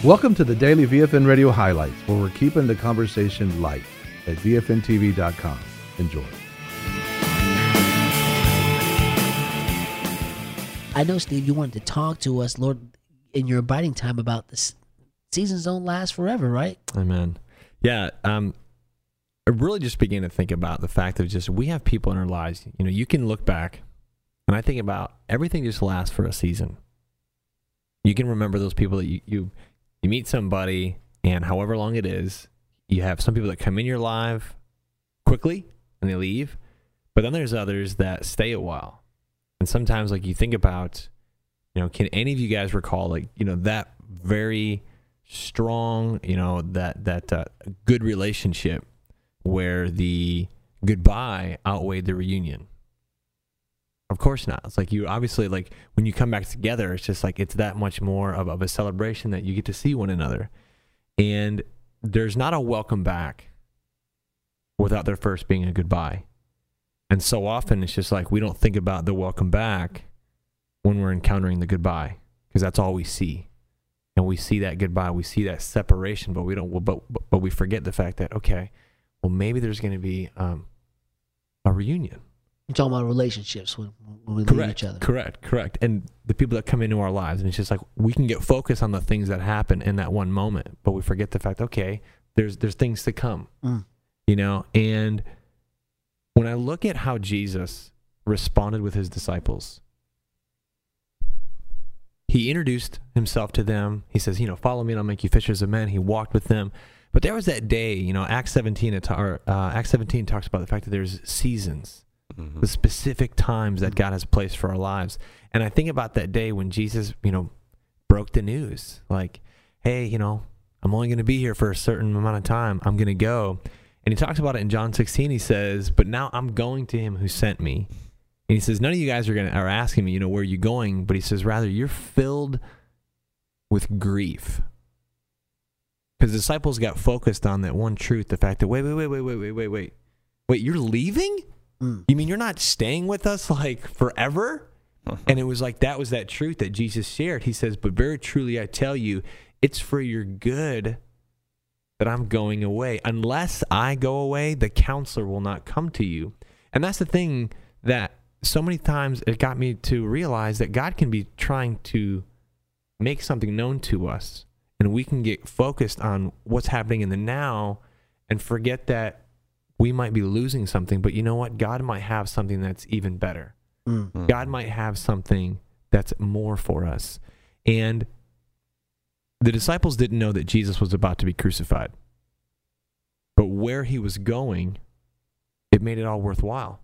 Welcome to the Daily VFN Radio Highlights, where we're keeping the conversation light at VFNTV.com. Enjoy. I know, Steve, you wanted to talk to us, Lord, in your abiding time about this. Seasons don't last forever, right? Amen. Yeah. I really just began to think about the fact of just we have people in our lives. You know, you can look back, and I think about everything just lasts for a season. You can remember those people that you meet somebody, and however long it is, you have some people that come in your life quickly and they leave, but then there's others that stay a while. And sometimes, like, you think about, you know, can any of you guys recall, like, you know, that very strong, you know, that good relationship where the goodbye outweighed the reunion? Of course not. It's like, you obviously, like, when you come back together, it's just like, it's that much more of a celebration that you get to see one another. And there's not a welcome back without there first being a goodbye. And so often it's just like, we don't think about the welcome back when we're encountering the goodbye, because that's all we see. And we see that goodbye, we see that separation, but we don't. But we forget the fact that, okay, well, maybe there's going to be a reunion. You're talking about relationships when we leave each other. Correct. And the people that come into our lives, and it's just like, we can get focused on the things that happen in that one moment, but we forget the fact, okay, there's things to come, you know. And when I look at how Jesus responded with his disciples, he introduced himself to them. He says, you know, follow me and I'll make you fishers of men. He walked with them. But there was that day, you know, Acts 17 talks about the fact that there's seasons, the specific times that God has placed for our lives. And I think about that day when Jesus, you know, broke the news. Like, hey, you know, I'm only going to be here for a certain amount of time. I'm going to go. And he talks about it in John 16. He says, but now I'm going to him who sent me. And he says, none of you guys are asking me, you know, where are you going? But he says, rather, you're filled with grief. Because the disciples got focused on that one truth, the fact that, wait, you're leaving? You mean you're not staying with us, like, forever? And it was like, that was that truth that Jesus shared. He says, but very truly I tell you, it's for your good that I'm going away. Unless I go away, the counselor will not come to you. And that's the thing that so many times it got me to realize that God can be trying to make something known to us, and we can get focused on what's happening in the now and forget that we might be losing something. But you know what? God might have something that's even better. God might have something that's more for us. And the disciples didn't know that Jesus was about to be crucified. But where he was going, it made it all worthwhile.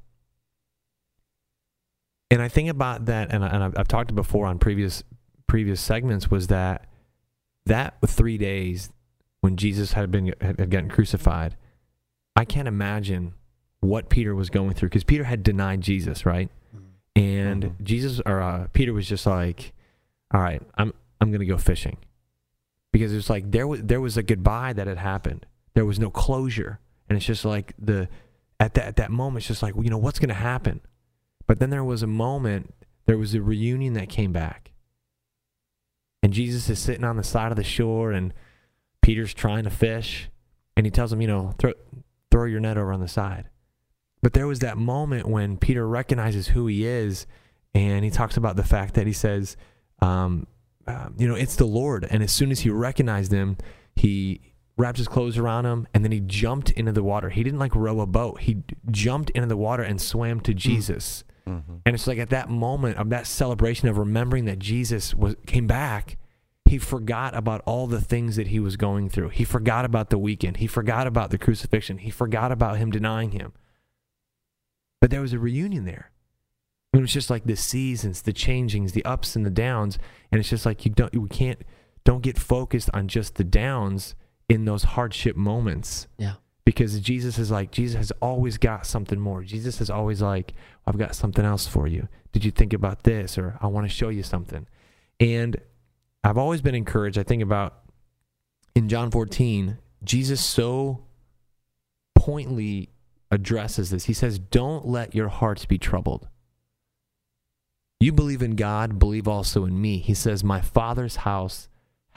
And I think about that, and I've talked before on previous segments, was that 3 days when Jesus had gotten crucified, I can't imagine what Peter was going through, because Peter had denied Jesus, right? And Peter was just like, all right, I'm going to go fishing. Because it's like there was a goodbye that had happened. There was no closure. And it's just like at that moment, it's just like, well, you know, what's going to happen? But then there was a moment, there was a reunion that came back. And Jesus is sitting on the side of the shore, and Peter's trying to fish. And he tells him, you know, throw your net over on the side. But there was that moment when Peter recognizes who he is, and he talks about the fact that he says, you know, it's the Lord. And as soon as he recognized him, he wrapped his clothes around him, and then he jumped into the water. He didn't like row a boat. He jumped into the water and swam to Jesus. And it's like at that moment of that celebration of remembering that Jesus came back, he forgot about all the things that he was going through. He forgot about the weekend. He forgot about the crucifixion. He forgot about him denying him. But there was a reunion there. It was just like the seasons, the changings, the ups and the downs. And it's just like don't get focused on just the downs in those hardship moments. Yeah. Because Jesus has always got something more. Jesus is always like, I've got something else for you. Did you think about this? Or I want to show you something. And I've always been encouraged. I think about in John 14, Jesus so pointedly addresses this. He says, don't let your hearts be troubled. You believe in God, believe also in me. He says, my Father's house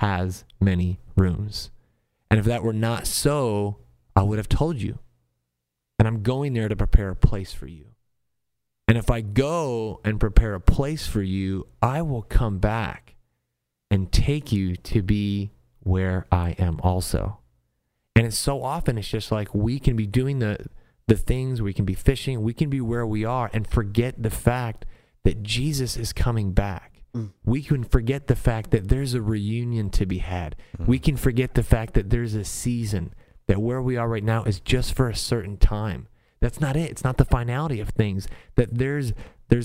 has many rooms. And if that were not so, I would have told you. And I'm going there to prepare a place for you. And if I go and prepare a place for you, I will come back and take you to be where I am also. And it's so often, it's just like we can be doing the things, we can be fishing, we can be where we are and forget the fact that Jesus is coming back. We can forget the fact that there's a reunion to be had. We can forget the fact that there's a season, that where we are right now is just for a certain time. That's not it. It's not the finality of things. That there's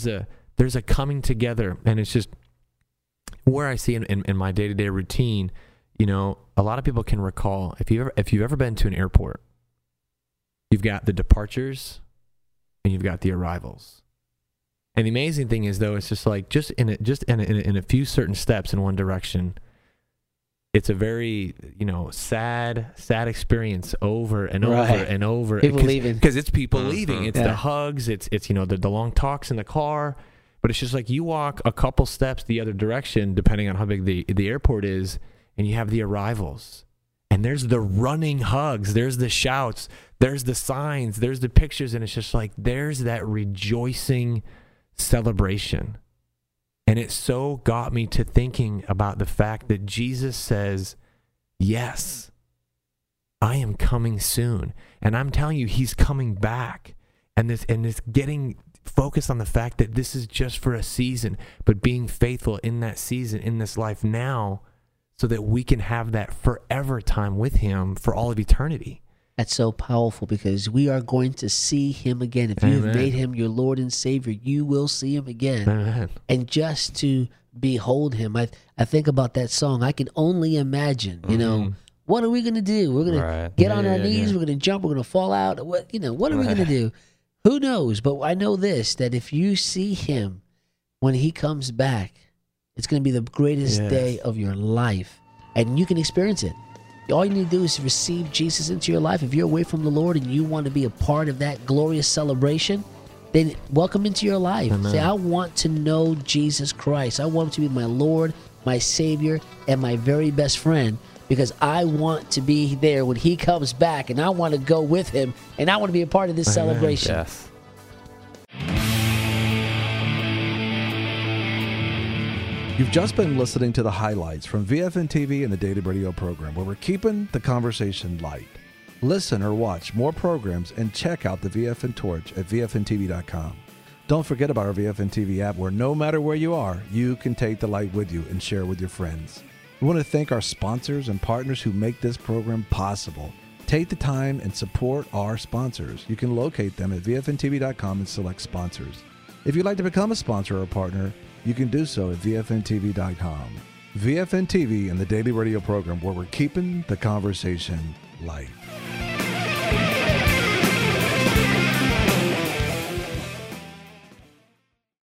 a coming together, and it's just where I see in my day-to-day routine. You know, a lot of people can recall if you've ever been to an airport, you've got the departures and you've got the arrivals. And the amazing thing is, though, it's just like in a few certain steps in one direction, it's a very, sad experience over and over and over. People leaving. Because it's people leaving. It's the hugs. It's the long talks in the car. But it's just like you walk a couple steps the other direction, depending on how big the airport is, and you have the arrivals. And there's the running hugs. There's the shouts. There's the signs. There's the pictures. And it's just like there's that rejoicing celebration. And it so got me to thinking about the fact that Jesus says, yes, I am coming soon. And I'm telling you, he's coming back. And this getting focused on the fact that this is just for a season, but being faithful in that season, in this life now, so that we can have that forever time with him for all of eternity. That's so powerful because we are going to see him again. If you've made him your Lord and Savior, you will see him again. Amen. And just to behold him, I think about that song. I can only imagine, what are we going to do? We're going to get on our knees. We're going to jump. We're going to fall out. What are we going to do? Who knows? But I know this, that if you see him when he comes back, it's going to be the greatest day of your life. And you can experience it. All you need to do is receive Jesus into your life. If you're away from the Lord and you want to be a part of that glorious celebration, then welcome into your life. Amen. Say, I want to know Jesus Christ. I want him to be my Lord, my Savior, and my very best friend, because I want to be there when he comes back, and I want to go with him, and I want to be a part of this celebration. Yes. You've just been listening to the highlights from VFN TV and the Daily Radio program, where we're keeping the conversation light. Listen or watch more programs and check out the VFN Torch at VFNTV.com. Don't forget about our VFN TV app, where no matter where you are, you can take the light with you and share with your friends. We want to thank our sponsors and partners who make this program possible. Take the time and support our sponsors. You can locate them at VFNTV.com and select sponsors. If you'd like to become a sponsor or a partner, you can do so at VFNTV.com. VFN TV and the Daily Radio program, where we're keeping the conversation light.